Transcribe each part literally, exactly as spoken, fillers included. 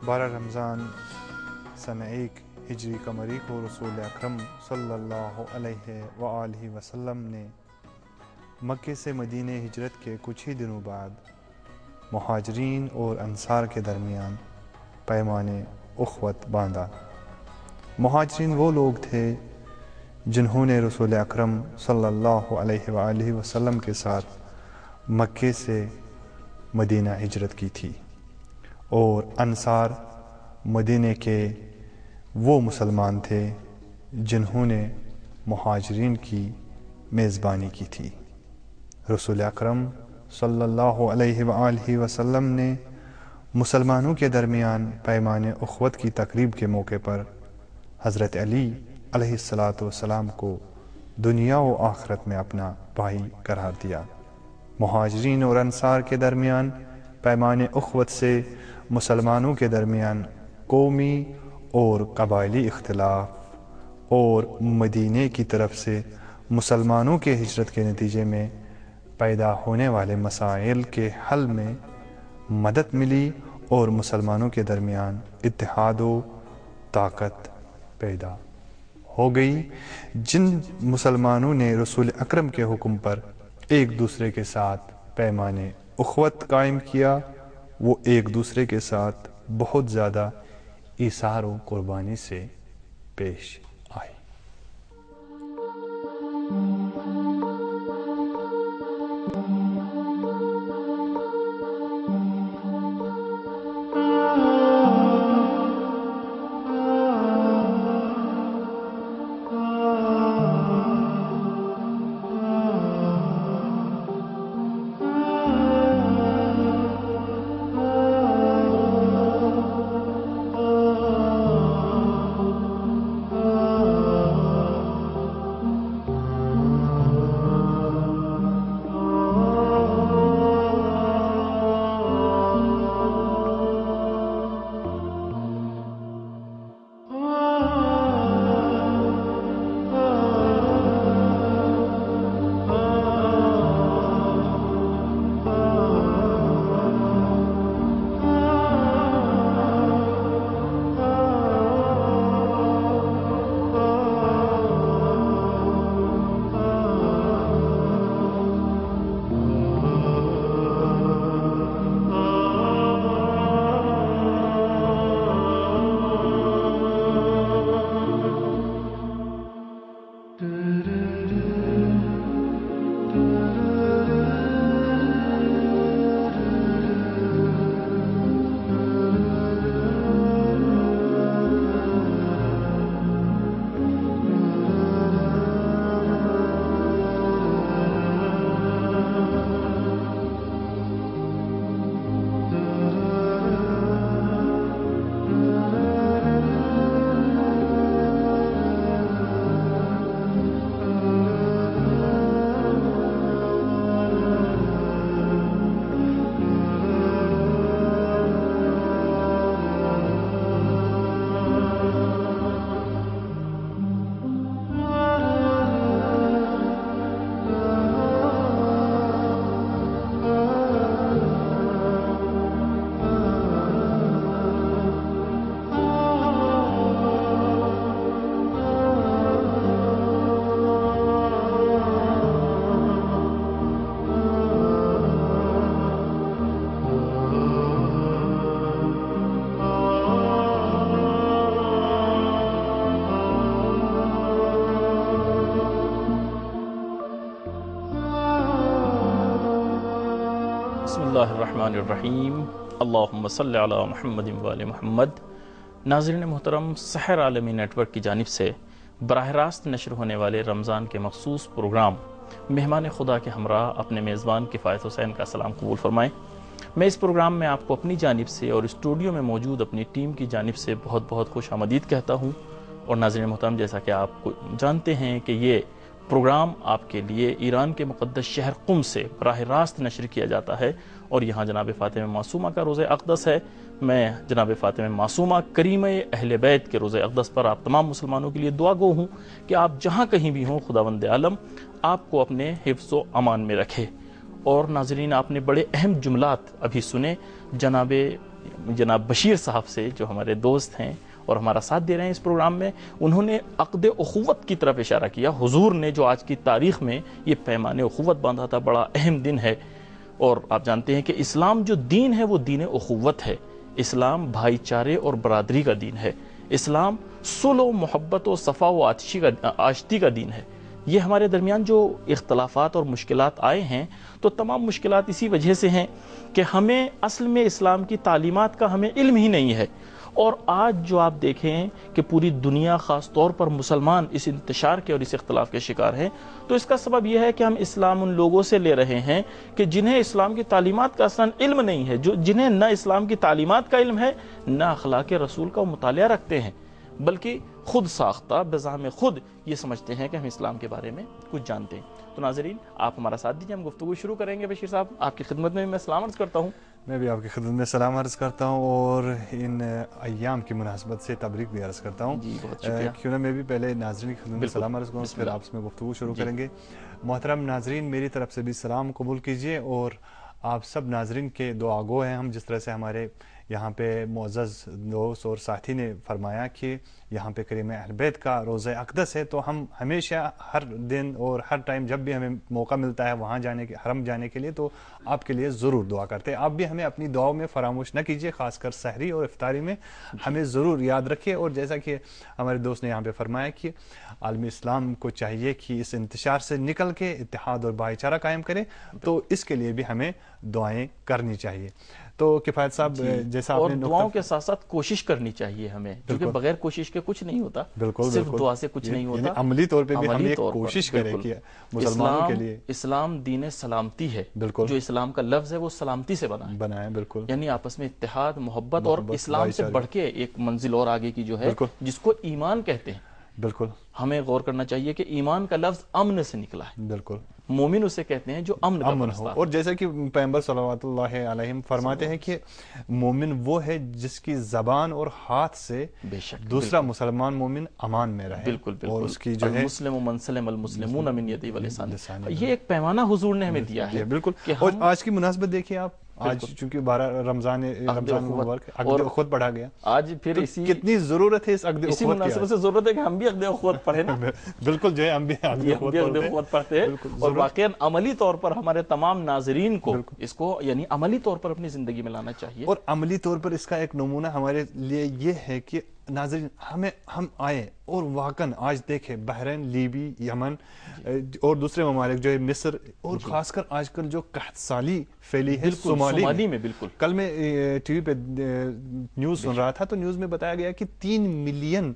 بارہ رمضان سنہ ایک ہجری قمری کو رسول اکرم صلی اللہ علیہ وآلہ وسلم نے مکے سے مدینہ ہجرت کے کچھ ہی دنوں بعد مہاجرین اور انصار کے درمیان پیمان اخوت باندھا۔ مہاجرین وہ لوگ تھے جنہوں نے رسول اکرم صلی اللہ علیہ وآلہ وسلم کے ساتھ مکے سے مدینہ ہجرت کی تھی، اور انصار مدینہ کے وہ مسلمان تھے جنہوں نے مہاجرین کی میزبانی کی تھی۔ رسول اکرم صلی اللہ علیہ وآلہ وسلم نے مسلمانوں کے درمیان پیمان اخوت کی تقریب کے موقع پر حضرت علی علیہ الصلاۃ والسلام کو دنیا و آخرت میں اپنا بھائی قرار دیا۔ مہاجرین اور انصار کے درمیان پیمان اخوت سے مسلمانوں کے درمیان قومی اور قبائلی اختلاف اور مدینے کی طرف سے مسلمانوں کے ہجرت کے نتیجے میں پیدا ہونے والے مسائل کے حل میں مدد ملی، اور مسلمانوں کے درمیان اتحاد و طاقت پیدا ہو گئی۔ جن مسلمانوں نے رسول اکرم کے حکم پر ایک دوسرے کے ساتھ پیمان اخوت قائم کیا، وہ ایک دوسرے کے ساتھ بہت زیادہ ایثار و قربانی سے پیش آئے۔ بسم اللہ الرحمن الرحیم، اللہم صلی علی محمد وآل محمد۔ ناظرین محترم، سحر عالمی نیٹ ورک کی جانب سے براہ راست نشر ہونے والے رمضان کے مخصوص پروگرام مہمان خدا کے ہمراہ اپنے میزبان کفایت حسین کا سلام قبول فرمائیں۔ میں اس پروگرام میں آپ کو اپنی جانب سے اور اسٹوڈیو میں موجود اپنی ٹیم کی جانب سے بہت بہت خوش آمدید کہتا ہوں۔ اور ناظرین محترم، جیسا کہ آپ کو جانتے ہیں کہ یہ پروگرام آپ کے لیے ایران کے مقدس شہر قم سے براہ راست نشر کیا جاتا ہے، اور یہاں جناب فاطمہ معصومہ کا روزہ اقدس ہے۔ میں جناب فاطمہ معصومہ کریمہ اہل بیت کے روزہ اقدس پر آپ تمام مسلمانوں کے لیے دعا گو ہوں کہ آپ جہاں کہیں بھی ہوں، خداوند عالم آپ کو اپنے حفظ و امان میں رکھے۔ اور ناظرین، آپ نے بڑے اہم جملات ابھی سنے جناب جناب بشیر صاحب سے جو ہمارے دوست ہیں اور ہمارا ساتھ دے رہے ہیں اس پروگرام میں، انہوں نے عقد اخوت کی طرف اشارہ کیا۔ حضور نے جو آج کی تاریخ میں یہ پیمان اخوت باندھا تھا، بڑا اہم دن ہے، اور آپ جانتے ہیں کہ اسلام جو دین ہے وہ دین اخوت ہے، اسلام بھائی چارے اور برادری کا دین ہے، اسلام صلح و محبت و صفا و آتشی کا آشتی کا دین ہے۔ یہ ہمارے درمیان جو اختلافات اور مشکلات آئے ہیں تو تمام مشکلات اسی وجہ سے ہیں کہ ہمیں اصل میں اسلام کی تعلیمات کا ہمیں علم ہی نہیں ہے۔ اور آج جو آپ دیکھیں کہ پوری دنیا خاص طور پر مسلمان اس انتشار کے اور اس اختلاف کے شکار ہیں، تو اس کا سبب یہ ہے کہ ہم اسلام ان لوگوں سے لے رہے ہیں کہ جنہیں اسلام کی تعلیمات کا اصلاً علم نہیں ہے، جو جنہیں نہ اسلام کی تعلیمات کا علم ہے، نہ اخلاق رسول کا مطالعہ رکھتے ہیں، بلکہ خود ساختہ بزعم خود یہ سمجھتے ہیں کہ ہم اسلام کے بارے میں کچھ جانتے ہیں۔ تو ناظرین آپ ہمارا ساتھ دیجیے، ہم گفتگو شروع کریں گے۔ بشیر صاحب آپ کی خدمت میں میں سلام عرض کرتا ہوں۔ میں بھی آپ کی خدمت میں سلام عرض کرتا ہوں اور ان ایام کی مناسبت سے تبریک بھی عرض کرتا ہوں۔ جی بہت شکریہ۔ کیوں نہ میں بھی پہلے ناظرین کی خدمت میں سلام عرض کروں، پھر آپ میں گفتگو شروع کریں گے۔ محترم ناظرین، میری طرف سے بھی سلام قبول کیجیے، اور آپ سب ناظرین کے دعا گو ہیں ہم۔ جس طرح سے ہمارے یہاں پہ معزز دوست اور ساتھی نے فرمایا کہ یہاں پہ کریم اہل بیت کا روضہ اقدس ہے، تو ہم ہمیشہ ہر دن اور ہر ٹائم جب بھی ہمیں موقع ملتا ہے وہاں جانے کے، حرم جانے کے لیے، تو آپ کے لیے ضرور دعا کرتے ہیں۔ آپ بھی ہمیں اپنی دعاؤں میں فراموش نہ کیجیے، خاص کر سحری اور افطاری میں ہمیں ضرور یاد رکھیے۔ اور جیسا کہ ہمارے دوست نے یہاں پہ فرمایا کہ عالم اسلام کو چاہیے کہ اس انتشار سے نکل کے اتحاد اور بھائی چارہ قائم کرے، تو اس کے لیے بھی ہمیں دعائیں کرنی چاہیے۔ تو کفایت صاحب جیسا آپ اور نے دعاؤں کے ساتھ ساتھ کوشش کرنی چاہیے ہمیں، کیونکہ بغیر کوشش کے کچھ نہیں ہوتا، بالکل صرف دعا سے کچھ نہیں ہوتا۔ عملی طور پہ بھی ہم ایک کوشش کریں کہ مسلمانوں کے لیے اسلام دین سلامتی ہے، بالکل جو اسلام کا لفظ ہے وہ سلامتی سے بنا ہے، بنا ہے، بالکل، یعنی آپس میں اتحاد، محبت، اور اسلام سے بڑھ کے ایک منزل اور آگے کی جو ہے جس کو ایمان کہتے ہیں۔ بالکل ہمیں غور کرنا چاہیے کہ ایمان کا لفظ امن سے نکلا ہے، بالکل، مومن اسے کہتے ہیں جو امن امن ہو۔ اور جیسا کہ پیغمبر صلوات اللہ علیہ فرماتے ہیں کہ مومن وہ ہے جس کی زبان اور ہاتھ سے بے شک دوسرا مسلمان مومن امان میں رہے، بالکل بالکل، اور اس کی جو ہے المسلم من سلم المسلمون من یدہ ولسانہ، یہ ایک پیمانہ حضور نے ہمیں دیا ہے۔ بالکل، اور آج کی مناسبت دیکھیے آپ، آج چونکہ بارہ رمضان رمضان مبارک عقد اخوت پڑھا گیا، آج پھر اسی کتنی ضرورت ہے اس عقد اخوت کی، اسی مناسبت سے ضرورت ہے کہ ہم بھی عقد اخوت پڑھیں نا۔ بالکل، جو ہے ہم بھی عقد اخوت پڑھتے ہیں، اور واقعا عملی طور پر ہمارے تمام ناظرین کو اس کو یعنی عملی طور پر اپنی زندگی میں لانا چاہیے۔ اور عملی طور پر اس کا ایک نمونہ ہمارے لیے یہ ہے کہ ناظرین ہمیں ہم آئے اور واقعاً آج دیکھیں بحرین، لیبی، یمن اور دوسرے ممالک جو ہے مصر، اور خاص کر آج کل جو قحط سالی پھیلی ہے صومالی میں، بالکل کل میں ٹی وی پہ نیوز سن رہا تھا تو نیوز میں بتایا گیا کہ تین ملین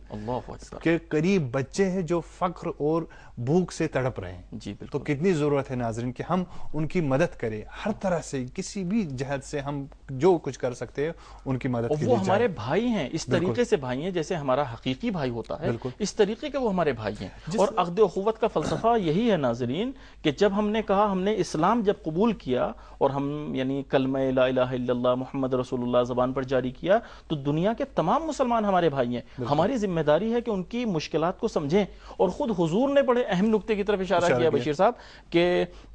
کے قریب بچے ہیں جو فقر اور بھوک سے تڑپ رہے ہیں۔ جی تو کتنی ضرورت ہے ناظرین کہ ہم ان کی مدد کریں، ہر طرح سے کسی بھی جہت سے ہم جو کچھ کر سکتے ہیں ان کی مدد کے لیے۔ وہ ہمارے بھائی ہیں، اس طریقے سے بھائی ہیں جیسے ہمارا حقیقی بھائی ہوتا ہے، اس طریقے کے وہ ہمارے بھائی ہیں۔ اور عقد اخوت کا فلسفہ یہی ہے ناظرین کہ جب ہم نے کہا، ہم نے اسلام جب قبول کیا اور ہم یعنی کلمہ لا الہ الا اللہ محمد رسول اللہ زبان پر جاری کیا، تو دنیا کے تمام مسلمان ہمارے بھائی ہیں۔ ہماری ذمہ داری ہے کہ ان کی مشکلات کو سمجھیں، اور خود حضور نے بڑے اہم نقطے کی طرف اشارہ کیا بشیر صاحب کہ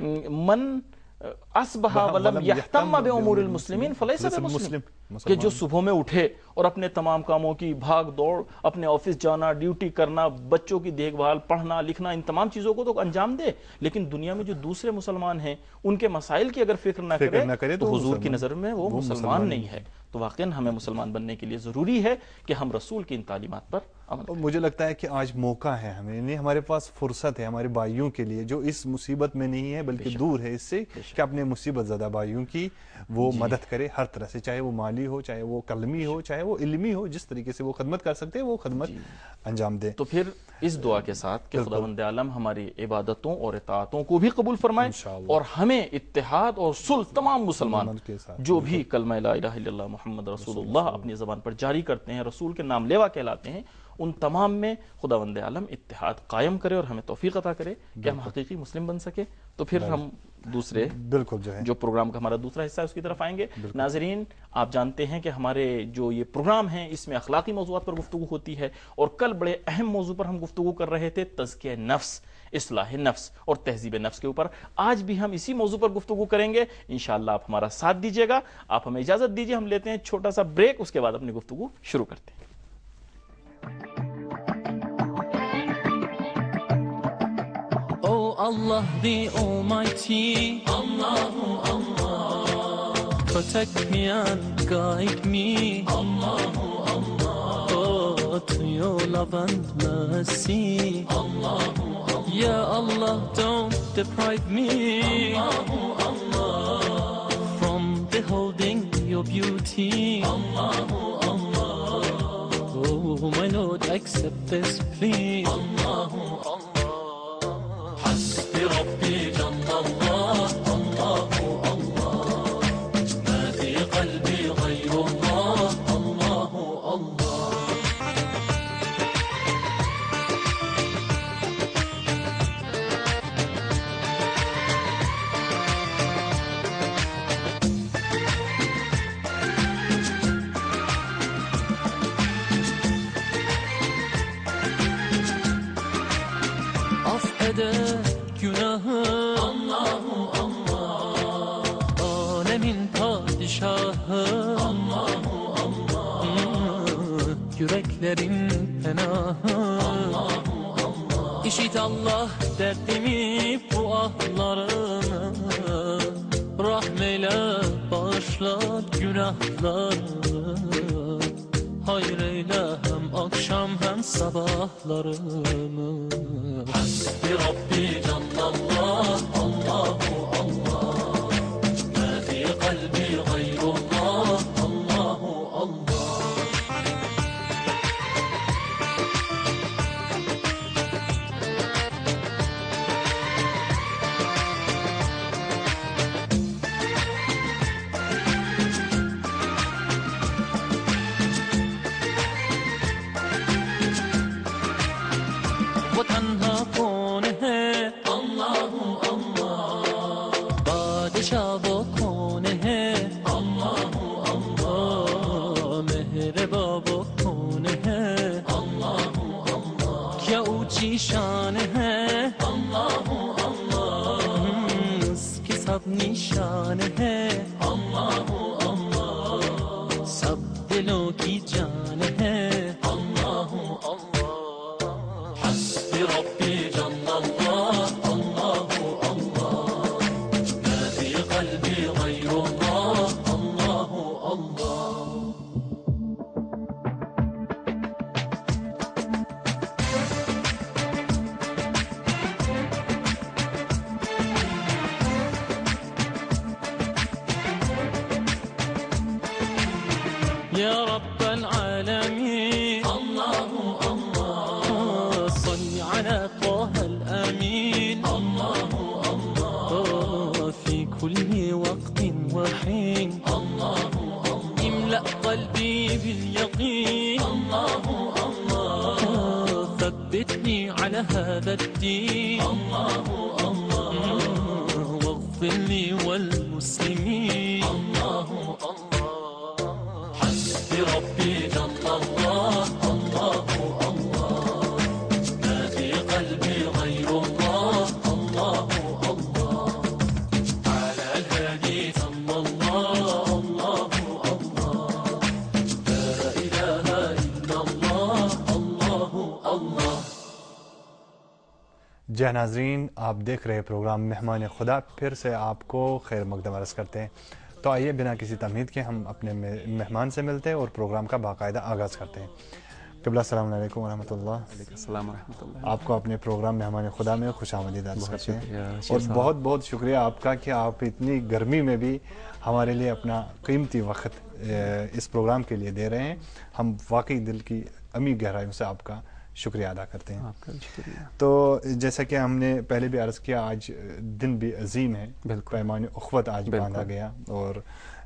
من اصبح ولم یہتم بامور المسلمین فلیس بمسلم، کہ جو صبح میں اٹھے اور اپنے تمام کاموں کی بھاگ دوڑ، اپنے آفس جانا، ڈیوٹی کرنا، بچوں کی دیکھ بھال، پڑھنا لکھنا، ان تمام چیزوں کو تو انجام دے، لیکن دنیا میں جو دوسرے مسلمان ہیں ان کے مسائل کی اگر فکر نہ کرے تو حضور کی نظر میں وہ مسلمان نہیں ہے۔ تو واقعاً ہمیں مسلمان بننے کے لیے ضروری ہے کہ ہم رسول کی ان تعلیمات پر عمل کریں۔ مجھے لگتا ہے کہ آج موقع ہے ہمیں، یعنی ہمارے پاس فرصت ہے ہمارے بھائیوں کے لیے جو اس مصیبت میں نہیں ہے بلکہ دور ہے اس سے، کہ اپنے مصیبت زدہ بھائیوں کی وہ مدد کرے ہر طرح سے، چاہے وہ مالی ہو، چاہے وہ قلمی ہو، چاہے وہ علمی ہو، جس طریقے سے وہ خدمت کر سکتے ہیں وہ خدمت انجام دے۔ تو پھر اس دعا کے ساتھ کہ خداوند عالم ہماری عبادتوں اور اطاعتوں کو بھی قبول فرمائے، اور ہمیں اتحاد اور صلح تمام مسلمان جو بھی کلمہ لا الہ الا اللہ محمد رسول اللہ اپنی زبان پر جاری کرتے ہیں، رسول کے نام لیوا کہلاتے ہیں، ان تمام میں خداوند عالم اتحاد قائم کرے اور ہمیں توفیق عطا کرے کہ ہم حقیقی مسلم بن سکے. تو پھر ہم دوسرے بالکل جو ہے جو پروگرام کا ہمارا دوسرا حصہ ہے اس کی طرف آئیں گے. ناظرین آپ جانتے ہیں کہ ہمارے جو یہ پروگرام ہیں اس میں اخلاقی موضوعات پر گفتگو ہوتی ہے, اور کل بڑے اہم موضوع پر ہم گفتگو کر رہے تھے, تزکیہ نفس, اصلاح نفس اور تہذیب نفس کے اوپر. آج بھی ہم اسی موضوع پر گفتگو کریں گے انشاءاللہ. آپ ہمارا ساتھ دیجیے گا. آپ ہمیں اجازت دیجیے, ہم لیتے ہیں چھوٹا سا بریک, اس کے بعد اپنی گفتگو شروع کرتے ہیں. Oh Allah the Almighty, Allahu Allah, protect me and guide me, Allahu Allah, oh to your love and mercy, Allahu Allah, Ya Allah don't deprive me, Allahu Allah, from beholding your beauty, Allahu Allah, oh my Lord accept this please, Allahu Allah. ربي جل الله الله الله ما في قلبي غير الله الله الله أفقد günahı Allahu Allah, alemin padişahı Allahu Allah, yüreklerin penahı Allahu Allah. İşit Allah derdimi bu ahlarını, rahmeyle bağışla günahlarını, hayır eyle hem akşam hem sabahlarımı. Hasbi Rabbi Canlallah, Allahu Allah, ma fi kalbi gayrullah, Allahu Allah. वो तन्हा कौन है अल्लाहु अल्लाह, बादशाह वो कौन है अल्लाहु अल्लाह, मेहरबा वो कौन है अल्लाहु अल्लाह, क्या ऊंची शान है अल्लाहु अल्लाह, उसकी सब निशान है अल्लाहु अल्लाह, सब दिलों की जान है अल्लाहु अल्लाह. ربي جل الله الله الله, ما في قلبي غير الله الله الله. يا رب العالمين الله الله, صل على طه الأمين الله الله, في كل وقت وحين الله الله, املأ قلبي باليقين الله الله, ثبتني على هذا الدين الله الله, واغفر لي والمسلمين الله الله. حسبي ربي جل الله الله الله, ما في قلبي غير الله الله الله, على الهادي صلى الله الله الله, لا إله إلا الله الله الله. جی ناظرین, آپ دیکھ رہے پروگرام مہمان خدا, پھر سے آپ کو خیر مقدم عرض کرتے ہیں. تو آئیے بنا کسی تمہید کے ہم اپنے مہمان سے ملتے ہیں اور پروگرام کا باقاعدہ آغاز کرتے ہیں. قبلہ السلام علیکم ورحمۃ اللہ. وعلیکم السلام ورحمۃ اللہ. آپ کو اپنے پروگرام مہمان خدا میں خوش آمدید عرض کرتے ہیں, اور بہت بہت شکریہ آپ کا کہ آپ اتنی گرمی میں بھی ہمارے لیے اپنا قیمتی وقت اس پروگرام کے لیے دے رہے ہیں. ہم واقعی دل کی عمیق گہرائیوں سے آپ کا شکریہ ادا کرتے ہیں. آپ کا شکریہ. تو جیسا کہ ہم نے پہلے بھی عرض کیا, آج دن بھی عظیم ہے, پیمان اخوت آج باندھا گیا, اور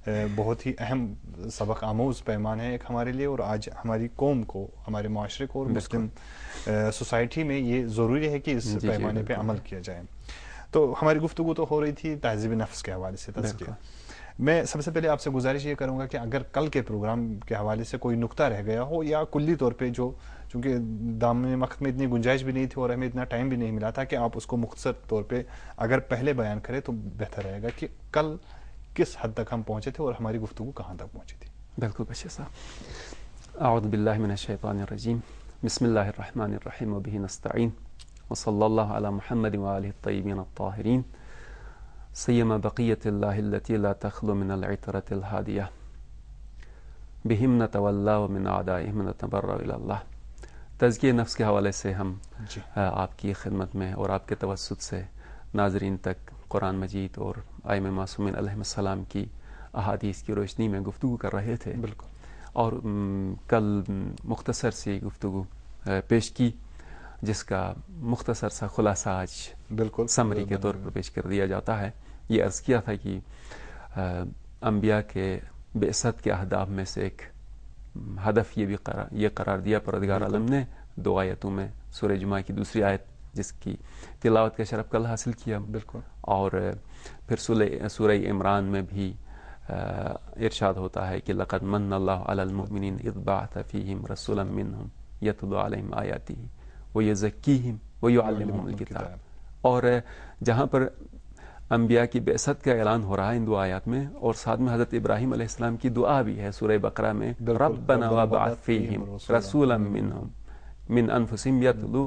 بہت ہی اہم سبق آموز پیمان ہے ایک ہمارے لیے، اور آج ہماری قوم کو، ہمارے معاشرے کو اور مسلم سوسائٹی میں یہ ضروری ہے کہ اس پیمانے پہ عمل کیا جائے. تو ہماری گفتگو تو ہو رہی تھی تہذیب نفس کے حوالے سے، تزکیہ. میں سب سے پہلے آپ سے گزارش یہ کروں گا کہ اگر کل کے پروگرام کے حوالے سے کوئی نقطہ رہ گیا ہو، یا کلی طور پہ جو، چونکہ دامن وقت میں اتنی گنجائش بھی نہیں تھی اور ہمیں اتنا ٹائم بھی نہیں ملا تھا کہ آپ اس کو مختصر طور پہ اگر پہلے بیان کریں تو بہتر رہے گا کہ کل کس حد تک ہم پہنچے تھے اور ہماری گفتگو کہاں تک پہنچی تھی. بالکل بشیر صاحب. اعوذ باللہ من الشیطان الرجیم، بسم اللہ الرحمن الرحیم وبہ نستعین وصلی اللہ علی محمد وآلہ الطیبین الطاہرین سیما بقیت اللہ التی لا تخلو من العطرۃ الہادیہ بہم نتولا ومن اعدائہم نتبرأ الی اللہ. تزکیہ نفس کے حوالے سے ہم جی. آپ کی خدمت میں اور آپ کے توسط سے ناظرین تک قرآن مجید اور ائمہ معصومین علیہ السلام کی احادیث کی روشنی میں گفتگو کر رہے تھے. بالکل. اور کل مختصر سی گفتگو پیش کی جس کا مختصر سا خلاصہ آج بالکل سمری کے طور پر پیش کر دیا جاتا ہے. یہ عرض کیا تھا کہ انبیاء کے بعثت کے اہداف میں سے ایک ہدف یہ بھی قرار یہ قرار دیا پروردگار عالم نے دو آیتوں میں، سورہ جمعہ کی دوسری آیت جس کی تلاوت کا شرف کل حاصل کیا. بالکل. اور پھر سورہ عمران میں بھی ارشاد ہوتا ہے کہ لقد من اللہ علی المؤمنین اذ بعث فیہم رسولا منہم یتلو علیہم آیاتہ ویزکیہم ویعلمہم الکتاب. اور جہاں پر انبیاء کی بعثت کا اعلان ہو رہا ہے ان دو آیات میں، اور ساتھ میں حضرت ابراہیم علیہ السلام کی دعا بھی ہے سورہ بقرہ میں، ربنا وابعث فیہم رسولا منہم من انفسہم یتلو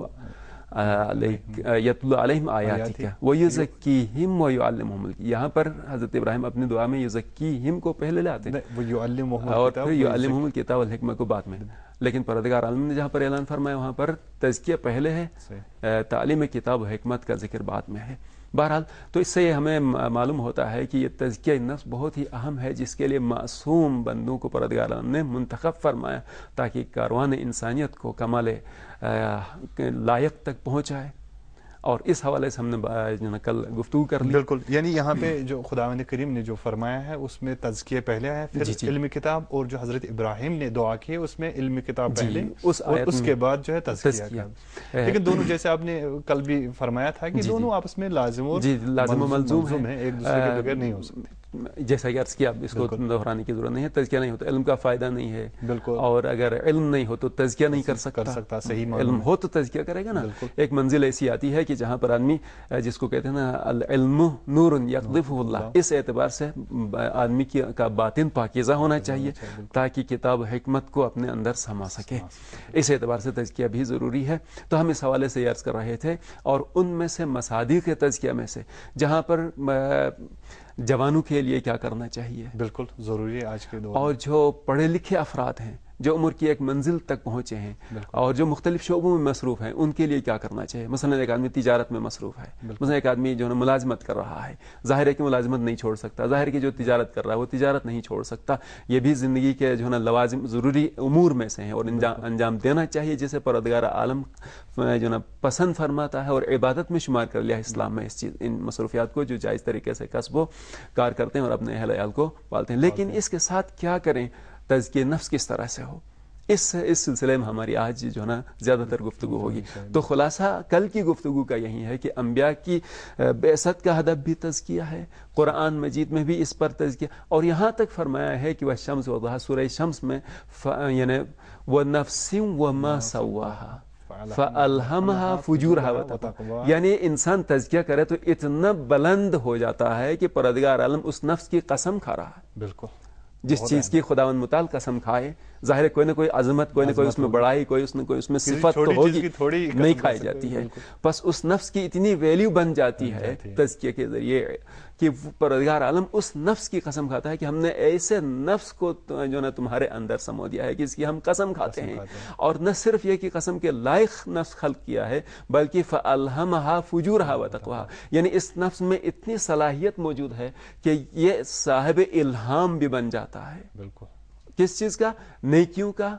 یتلو علیہم آیاتک ویزکیہم ویعلمہم الکتاب. یہاں پر حضرت ابراہیم اپنی دعا میں یزکیہم کو پہلے لاتے ہیں اور پھر یعلمہم الکتاب والحکمہ کو بعد میں. لیکن پروردگار عالم نے جہاں پر اعلان فرمایا وہاں پر تزکیہ پہلے ہے، تعلیم کتاب و حکمت کا ذکر بعد میں ہے. بہرحال تو اس سے یہ ہمیں معلوم ہوتا ہے کہ یہ تزکیہ نفس بہت ہی اہم ہے، جس کے لیے معصوم بندوں کو پروردگار عالم نے منتخب فرمایا تاکہ کاروان انسانیت کو کمال لائق تک پہنچائے. اور اس حوالے سے ہم نے کل گفتگو کر لی. بالکل. یعنی یہاں پہ جو خداوند کریم نے جو فرمایا ہے اس میں تزکیہ پہلے ہے، پھر جی جی. علم کتاب، اور جو حضرت ابراہیم نے دعا کی ہے اس میں علم کتاب پہلے جی. اس اور اس کے بعد جو ہے تزکیہ. لیکن دونوں جیسے آپ نے کل بھی فرمایا تھا کہ جی دونوں آپس میں لازم اور جی لازم و ملزوم ہیں، ایک دوسرے کے بغیر نہیں ہو سکتے. جیسا کہ عرض کیا اس کو دہرانے کی ضرورت نہیں ہے. تزکیہ نہیں ہو تو علم کا فائدہ نہیں ہے. بالکل. اور اگر علم نہیں ہو تو تزکیہ نہیں کر سکتا. کر سکتا صحیح علم ہو تو تزکیہ کرے گا نا. ایک منزل ایسی آتی ہے کہ جہاں پر آدمی جس کو کہتے ہیں نا العلم نور یقذفہ اللہ، اس اعتبار سے آدمی کی کا باطن پاکیزہ ہونا چاہیے تاکہ کتاب و حکمت کو اپنے اندر سما سکے. اس اعتبار سے تزکیہ بھی ضروری ہے. تو ہم اس حوالے سے عرض کر رہے تھے، اور ان میں سے مصادیق تزکیہ میں سے جہاں پر جوانوں کے لیے کیا کرنا چاہیے، بالکل ضروری ہے آج کے دور. اور جو پڑھے لکھے افراد ہیں جو عمر کی ایک منزل تک پہنچے ہیں اور جو مختلف شعبوں میں مصروف ہیں، ان کے لیے کیا کرنا چاہیے. مثلا ایک آدمی تجارت میں مصروف ہے، مثلا ایک آدمی جو ہے ملازمت کر رہا ہے، ظاہر ہے کہ ملازمت نہیں چھوڑ سکتا، ظاہر ہے کہ جو تجارت کر رہا ہے وہ تجارت نہیں چھوڑ سکتا. یہ بھی زندگی کے جو ہے نا لوازم ضروری امور میں سے ہیں اور انجام دینا چاہیے، جسے پروردگار عالم جو ہے نا پسند فرماتا ہے اور عبادت میں شمار کر لیا اسلام میں اس چیز ان مصروفیات کو جو جائز طریقے سے کسب و کار کرتے ہیں اور اپنے اہل عیال کو پالتے ہیں. لیکن اس کے ساتھ کیا کریں، تزکیہ نفس کس طرح سے ہو، اس اس سلسلے میں ہماری آج جو ہے نا زیادہ تر گفتگو ہوگی. تو خلاصہ کل کی گفتگو کا یہی ہے کہ انبیاء کی بعثت کا ہدف بھی تزکیہ ہے، قرآن مجید میں بھی اس پر تزکیہ، اور یہاں تک فرمایا ہے کہ والشمس وضحاها، سورہ شمس میں یعنی وَنَفْسٍ وَمَا سَوَّاهَا فَأَلْهَمَهَا فُجُورَهَا وَتَقْوَاهَا. یعنی انسان تزکیہ کرے تو اتنا بلند ہو جاتا ہے کہ پروردگار عالم اس نفس کی قسم کھا رہا ہے. بالکل. جس چیز کی خداوند متعال قسم کھائے، ظاہر ہے کوئی نہ کوئی عظمت، کوئی نہ کوئی اس میں بڑائی، کوئی اس میں کوئی اس میں صفت تو ہوگی، نہیں کھائی جاتی ہے. بس اس نفس کی اتنی ویلیو بن جاتی ہے تزکیہ کے ذریعے کہ پروردگار عالم اس نفس کی قسم کھاتا ہے کہ ہم نے ایسے نفس کو جو نا تمہارے اندر سمو دیا ہے کہ اس کی ہم قسم کھاتے ہیں. اور نہ صرف یہ کہ قسم کے لائق نفس خلق کیا ہے بلکہ فَأَلْهَمَهَا فُجُورَهَا وَتَقْوَاهَا، یعنی اس نفس میں اتنی صلاحیت موجود ہے کہ یہ صاحب الہام بھی بن جاتا ہے. بالکل. کس چیز کا؟ نیکیوں کا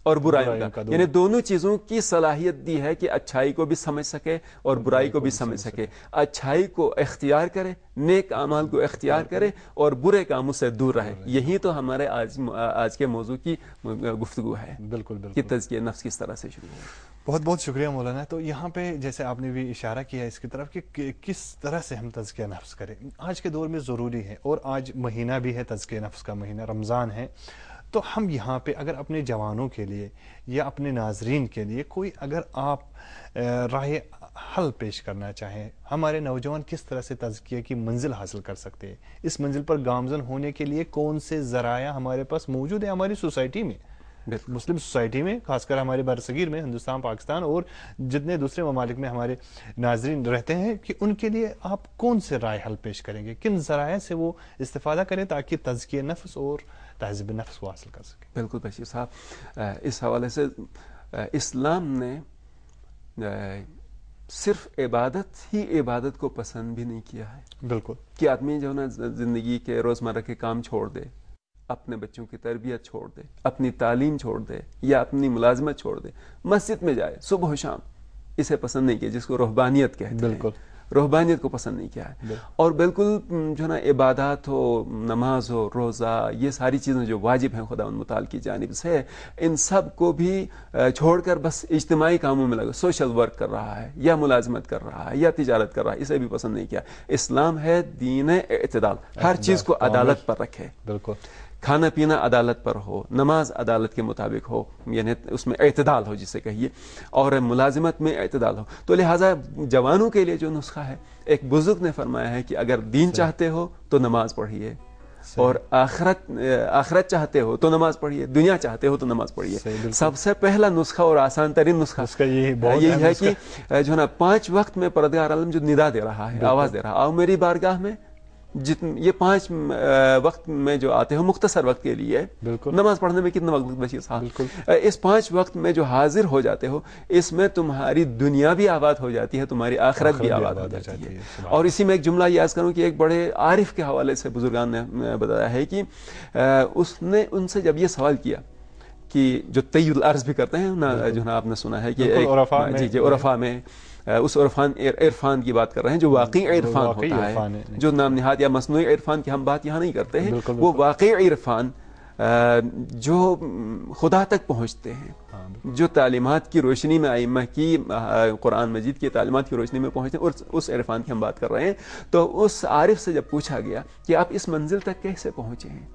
اور برائیوں برائیوں کا, کا یعنی دونوں چیزوں کی صلاحیت دی ہے کہ اچھائی کو بھی سمجھ سکے اور برائی کو بھی سمجھ سکے, اچھائی کو اختیار کرے, نیک اعمال کو اختیار کرے اور برے کاموں سے دور رہے. یہی تو ہمارے آج آج کے موضوع کی گفتگو ہے. بالکل کہ بالکل. تزکیہ نفس کس طرح سے شروع ہو. بہت بہت شکریہ مولانا. تو یہاں پہ جیسے آپ نے بھی اشارہ کیا اس کی طرف کہ کس طرح سے ہم تزکیہ نفس کریں, آج کے دور میں ضروری ہے, اور آج مہینہ بھی ہے تزکیہ نفس کا مہینہ, رمضان ہے. تو ہم یہاں پہ اگر اپنے جوانوں کے لیے یا اپنے ناظرین کے لیے کوئی اگر آپ راہ حل پیش کرنا چاہیں, ہمارے نوجوان کس طرح سے تزکیہ کی منزل حاصل کر سکتے ہیں, اس منزل پر گامزن ہونے کے لیے کون سے ذرائع ہمارے پاس موجود ہیں ہماری سوسائٹی میں, مسلم سوسائٹی میں, خاص کر ہمارے برصغیر میں, ہندوستان, پاکستان اور جتنے دوسرے ممالک میں ہمارے ناظرین رہتے ہیں, کہ ان کے لیے آپ کون سے رائے حل پیش کریں گے, کن ذرائع سے وہ استفادہ کریں تاکہ تزکیہ نفس اور تہذیب نفس کو حاصل کر سکیں. بالکل بشیر صاحب, اس حوالے سے اسلام نے صرف عبادت ہی عبادت کو پسند بھی نہیں کیا ہے. بالکل, کہ آدمی جو ہے نا زندگی کے روزمرہ کے کام چھوڑ دے, اپنے بچوں کی تربیت چھوڑ دے, اپنی تعلیم چھوڑ دے یا اپنی ملازمت چھوڑ دے, مسجد میں جائے صبح و شام, اسے پسند نہیں کیا, جس کو روحانیت کہتے ہیں. بالکل, روحانیت کو پسند نہیں کیا ہے. اور بالکل جو ہے نا عبادات ہو, نماز ہو, روزہ, یہ ساری چیزیں جو واجب ہیں خدا متعال کی جانب سے, ان سب کو بھی چھوڑ کر بس اجتماعی کاموں میں لگا, سوشل ورک کر رہا ہے یا ملازمت کر رہا ہے یا تجارت کر رہا ہے, اسے بھی پسند نہیں کیا. اسلام ہے دین اعتدال, ہر چیز کو عدالت پر رکھے. بالکل, کھانا پینا عدالت پر ہو, نماز عدالت کے مطابق ہو, یعنی اس میں اعتدال ہو جسے کہیے, اور ملازمت میں اعتدال ہو. تو لہٰذا جوانوں کے لیے جو نسخہ ہے, ایک بزرگ نے فرمایا ہے کہ اگر دین چاہتے ہو تو نماز پڑھیے, اور آخرت آخرت چاہتے ہو تو نماز پڑھیے, دنیا چاہتے ہو تو نماز پڑھیے. سب سے پہلا نسخہ اور آسان ترین نسخہ یہی ہے کہ جو ہے نا پانچ وقت میں پروردگار عالم جو ندا دے رہا ہے, آواز دے رہا ہے, آؤ میری بارگاہ میں, جتن یہ پانچ وقت میں جو آتے ہو مختصر وقت کے لیے, نماز پڑھنے میں کتنا وقت بشیر صاحب, اس پانچ وقت میں جو حاضر ہو جاتے ہو, اس میں تمہاری دنیا بھی آباد ہو جاتی ہے, تمہاری آخرت بھی آباد ہو جاتی ہے. اور اسی میں ایک جملہ یاد کروں کہ ایک بڑے عارف کے حوالے سے بزرگان نے بتایا ہے کہ اس نے ان سے جب یہ سوال کیا کہ جو طی الارض بھی کرتے ہیں نا, جو نا آپ نے سنا ہے کہ جی جی عرفا میں, اس عرفان عرفان کی بات کر رہے ہیں جو واقعی عرفان ہوتا ہے, جو نام نہاد یا مصنوعی عرفان کی ہم بات یہاں نہیں کرتے ہیں, وہ واقعی عرفان جو خدا تک پہنچتے ہیں, جو تعلیمات کی روشنی میں ائمہ کی, قرآن مجید کی تعلیمات کی روشنی میں پہنچتے ہیں, اور اس عرفان کی ہم بات کر رہے ہیں. تو اس عارف سے جب پوچھا گیا کہ آپ اس منزل تک کیسے پہنچے ہیں,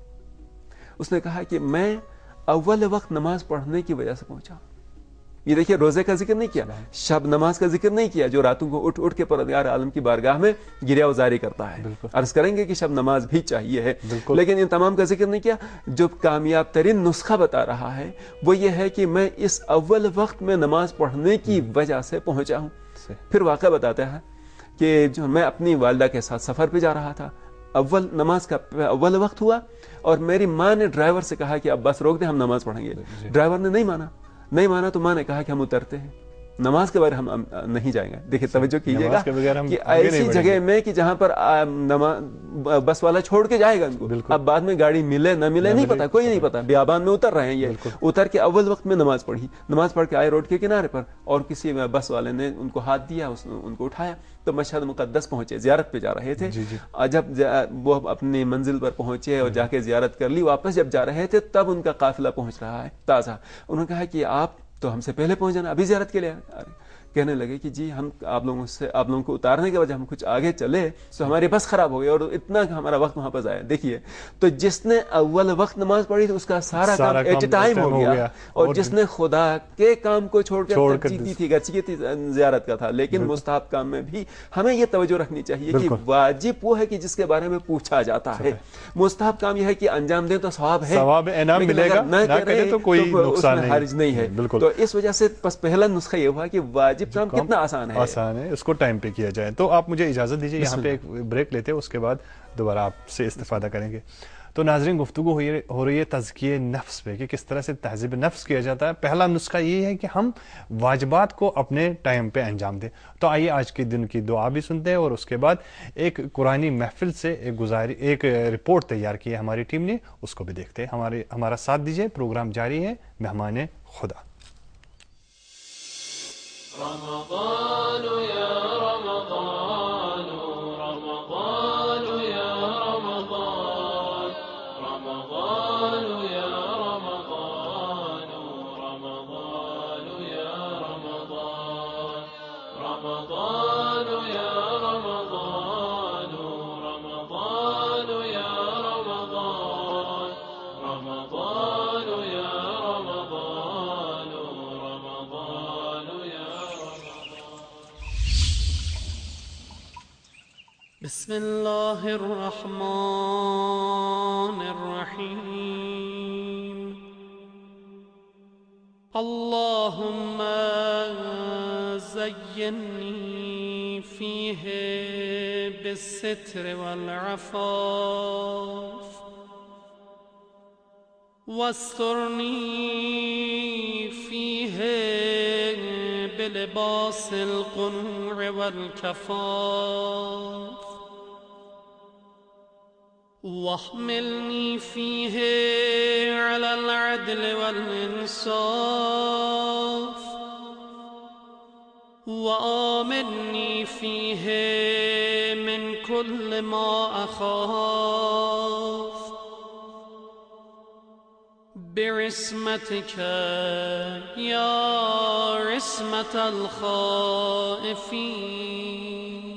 اس نے کہا کہ میں اول وقت نماز پڑھنے کی وجہ سے پہنچا. یہ دیکھیے, روزے کا ذکر نہیں کیا, شب نماز کا ذکر نہیں کیا, جو راتوں کو اٹھ اٹھ کے پروردگار عالم کی بارگاہ میں گریہ وزاری کرتا ہے. عرض کریں گے کہ شب نماز بھی چاہیے ہے, لیکن ان تمام کا ذکر نہیں کیا. جو کامیاب ترین نسخہ بتا رہا ہے وہ یہ ہے کہ میں اس اول وقت میں نماز پڑھنے کی وجہ سے پہنچا ہوں. پھر واقعہ بتاتا ہے کہ جو میں اپنی والدہ کے ساتھ سفر پہ جا رہا تھا, اول نماز کا اول وقت ہوا, اور میری ماں نے ڈرائیور سے کہا کہ اب بس روک دیں, ہم نماز پڑھیں گے. ڈرائیور نے نہیں مانا, نہیں مانا تو ماں نے کہا کہ ہم اترتے ہیں, نماز کے بغیر ہم نہیں جائیں گے. دیکھیں توجہ کیجیے گا کہ ایسی جگہ میں کہ جہاں پر بس والا چھوڑ کے جائے گا ان کو, اب بعد میں گاڑی ملے نہ ملے نہیں پتا, کوئی نہیں پتا, بیابان میں اتر رہے ہیں. یہ اتر کے اول وقت میں نماز پڑھی, نماز پڑھ کے آئے روڈ کے کنارے پر, اور کسی بس والے نے ان کو ہاتھ دیا, اس نے ان کو اٹھایا, تو مشہد مقدس پہنچے, زیارت پہ جا رہے تھے. جب وہ اپنی منزل پر پہنچے اور جا کے زیارت کر لی, واپس جب جا رہے تھے تب ان کا قافلہ پہنچ رہا ہے تازہ. انہوں نے کہا کہ آپ تو ہم سے پہلے پہنچ جانا, ابھی زیارت کے لیے آ رہے. کہنے لگے کہ جی ہم آپ لوگوں سے آپ لوگوں کو اتارنے کے وجہ ہم کچھ آگے چلے تو ہماری بس خراب ہو گئی اور اتنا ہمارا وقت وہاں پر آیا. دیکھیے تو جس نے اول وقت نماز پڑھی تو اس کا سارا کام ایٹ ٹائم ہو گیا, اور جس نے خدا کے کام کو چھوڑ کر ترجیح تھی گرچہ تھی زیارت کا تھا, لیکن مستحب کام میں بھی ہمیں یہ توجہ رکھنی چاہیے کہ واجب وہ ہے کہ جس کے بارے میں پوچھا جاتا ہے, مستحب کام یہ ہے کہ انجام دیں تو ثواب ہے, ثواب انعام ملے گا, نہ کریں تو کوئی نقصان نہیں, حرج نہیں ہے. تو اس وجہ سے بس پہلا نسخہ یہ ہوا کہ واجب کام کتنا آسان ہے, آسان ہے, اس کو ٹائم پہ کیا جائے. تو آپ مجھے اجازت دیجیے, یہاں پہ ایک بریک لیتے ہیں, اس کے بعد دوبارہ آپ سے استفادہ کریں گے. تو ناظرین گفتگو ہو رہی ہے تزکیہ نفس پہ کہ کس طرح سے تہذیب نفس کیا جاتا ہے. پہلا نسخہ یہ ہے کہ ہم واجبات کو اپنے ٹائم پہ انجام دیں. تو آئیے آج کے دن کی دعا بھی سنتے ہیں اور اس کے بعد ایک قرآنی محفل سے ایک گزاری ایک رپورٹ تیار کی ہے ہماری ٹیم نے, اس کو بھی دیکھتے ہیں. ہمارے ہمارا ساتھ دیجیے, پروگرام جاری ہے. مہمان خدا. رمضان یا رمضان رمضان یا رمضان رمضان یا رمضان رمضان یا رمضان رمضان یا رمضان رمضان یا رمضان رمضان یا رمضان رمضان یا بسم الله الرحمن الرحيم اللهم زينني فيه بالستر والعفاف واسترني فيه بلباس القنوع والكفاف واحملني فيه على العدل والإنصاف وآمني فيه من كل ما أخاف بعصمتك يا عصمة الخائفين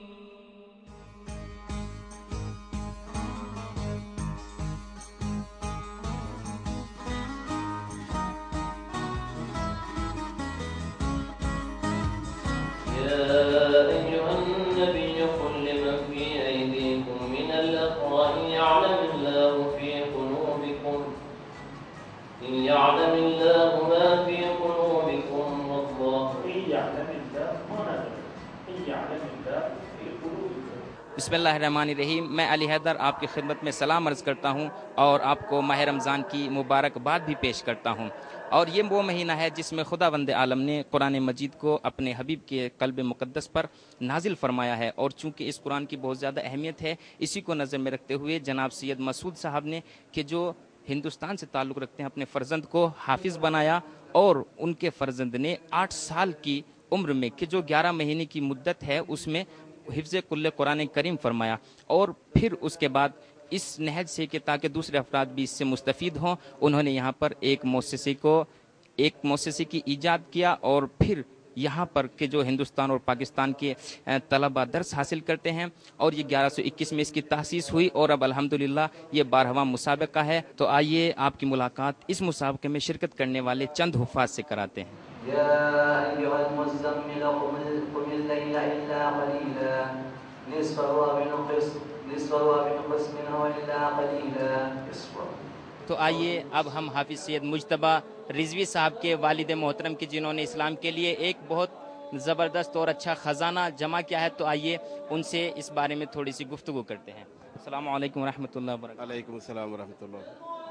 أيها النبي قل لمن في أيديكم من الأسرى إن يعلم الله في قلوبكم إن يعلم الله ما في قلوبكم والله إن يعلم الله ما نزل إن يعلم الله في قلوبكم. بسم اللہ الرحمن الرحیم. میں علی حیدر آپ کی خدمت میں سلام عرض کرتا ہوں اور آپ کو ماہ رمضان کی مبارکباد بھی پیش کرتا ہوں. اور یہ وہ مہینہ ہے جس میں خداوند عالم نے قرآن مجید کو اپنے حبیب کے قلب مقدس پر نازل فرمایا ہے. اور چونکہ اس قرآن کی بہت زیادہ اہمیت ہے, اسی کو نظر میں رکھتے ہوئے جناب سید مسعود صاحب نے کہ جو ہندوستان سے تعلق رکھتے ہیں اپنے فرزند کو حافظ بنایا, اور ان کے فرزند نے آٹھ سال کی عمر میں کہ جو گیارہ مہینے کی مدت ہے اس میں حفظ کل قرآن کریم فرمایا. اور پھر اس کے بعد اس نہج سے کہ تاکہ دوسرے افراد بھی اس سے مستفید ہوں, انہوں نے یہاں پر ایک مؤسسے کو ایک مؤسسے کی ایجاد کیا, اور پھر یہاں پر کہ جو ہندوستان اور پاکستان کے طلبہ درس حاصل کرتے ہیں, اور یہ گیارہ سو اکیس میں اس کی تاسیس ہوئی, اور اب الحمدللہ یہ بارہواں مسابقہ ہے. تو آئیے آپ کی ملاقات اس مسابقے میں شرکت کرنے والے چند حفاظ سے کراتے ہیں. يا أيها المزمل قم الليل إلا قليلا نصفه أو انقص نصفه أو انقص منه إلا قليلا نصفه. تو آئیے اب ہم حافظ سید مجتبیٰ رضوی صاحب کے والد محترم کی جنہوں نے اسلام کے لیے ایک بہت زبردست اور اچھا خزانہ جمع کیا ہے, تو آئیے ان سے اس بارے میں تھوڑی سی گفتگو کرتے ہیں. السلام علیکم ورحمۃ اللہ وبرکاتہ. علیکم السلام ورحمۃ اللہ.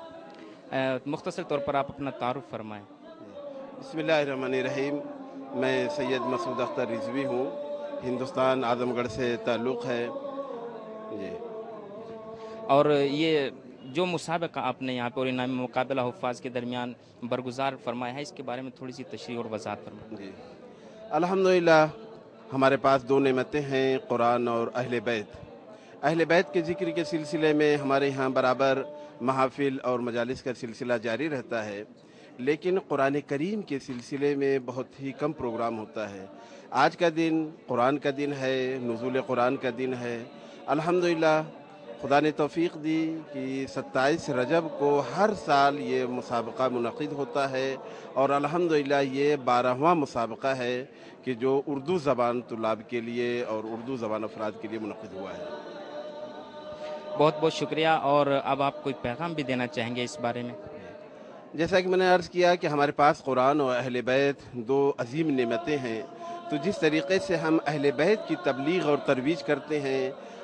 مختصر طور پر آپ اپنا تعارف فرمائیں. بسم اللہ الرحمن الرحیم. میں سید مسعود اختر رضوی ہوں, ہندوستان اعظم گڑھ سے تعلق ہے. جی. اور یہ جو مسابقہ آپ نے یہاں پہ اور انعامی مقابلہ حفاظ کے درمیان برگزار فرمایا ہے, اس کے بارے میں تھوڑی سی تشریح اور وضاحت فرمائیں. جی الحمدللہ ہمارے پاس دو نعمتیں ہیں, قرآن اور اہل بیت. اہل بیت کے ذکر کے سلسلے میں ہمارے یہاں برابر محافل اور مجالس کا سلسلہ جاری رہتا ہے, لیکن قرآن کریم کے سلسلے میں بہت ہی کم پروگرام ہوتا ہے. آج کا دن قرآن کا دن ہے, نزول قرآن کا دن ہے. الحمدللہ خدا نے توفیق دی کہ ستائیس رجب کو ہر سال یہ مسابقہ منعقد ہوتا ہے, اور الحمدللہ یہ بارہواں مسابقہ ہے کہ جو اردو زبان طلاب کے لیے اور اردو زبان افراد کے لیے منعقد ہوا ہے. بہت بہت شکریہ. اور اب آپ کوئی پیغام بھی دینا چاہیں گے اس بارے میں؟ جیسا کہ میں نے عرض کیا کہ ہمارے پاس قرآن اور اہل بیت دو عظیم نعمتیں ہیں, تو جس طریقے سے ہم اہل بیت کی تبلیغ اور ترویج کرتے ہیں